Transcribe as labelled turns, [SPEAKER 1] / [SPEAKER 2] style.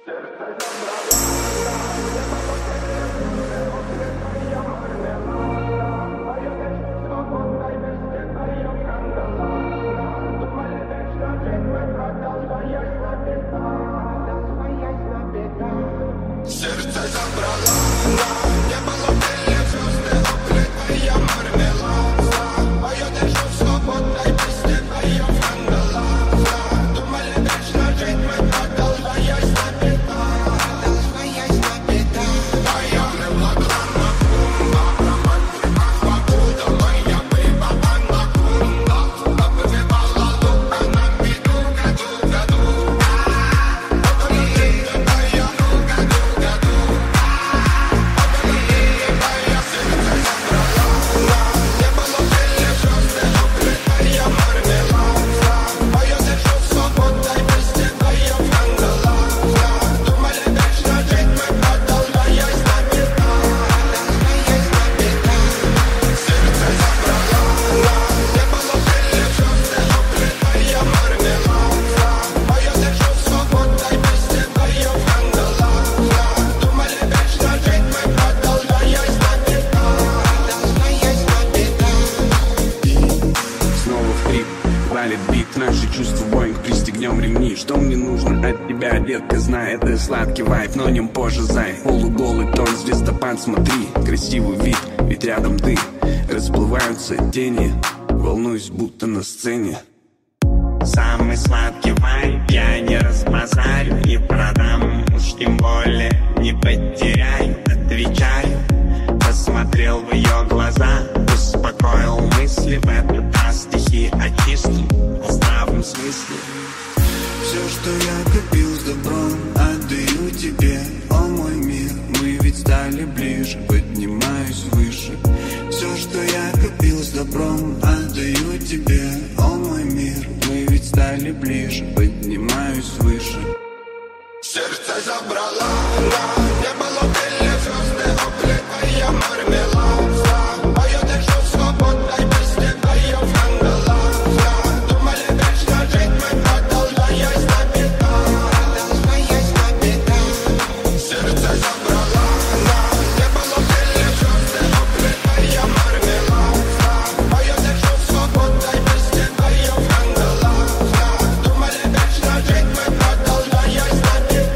[SPEAKER 1] Наши чувства Боинг, пристегнем ремни. Что мне нужно от тебя, детка, знай, это сладкий вайф, но нем позже зай. Полуголый тон, звездопад, смотри, красивый вид, ведь рядом ты. Расплываются тени, волнуюсь, будто на сцене.
[SPEAKER 2] Самый сладкий вайб я не разбазарю, не продам, уж тем более не потеряю. Отвечаю, посмотрел в ее глаза, успокоил мысли, в этот раз стихи очистил в здравом смысле.
[SPEAKER 3] Все, что я копил с добром, отдаю тебе, о мой мир. Мы ведь стали ближе, поднимаюсь выше. Все, что я копил с добром, отдаю тебе, о мой мир. Мы ведь стали ближе, поднимаюсь выше.
[SPEAKER 4] Сердце забрала, не было были звезды, опли, твоя мармелада. А я держу свободной без тебя, я в ангелах. Думали вечно жить, мы продолжаем беда. Сердце забрала, не было были звезды, опли, твоя мармелада. А я держу свободной без тебя, я в ангелах. Думали вечно жить, мы продолжаем беда.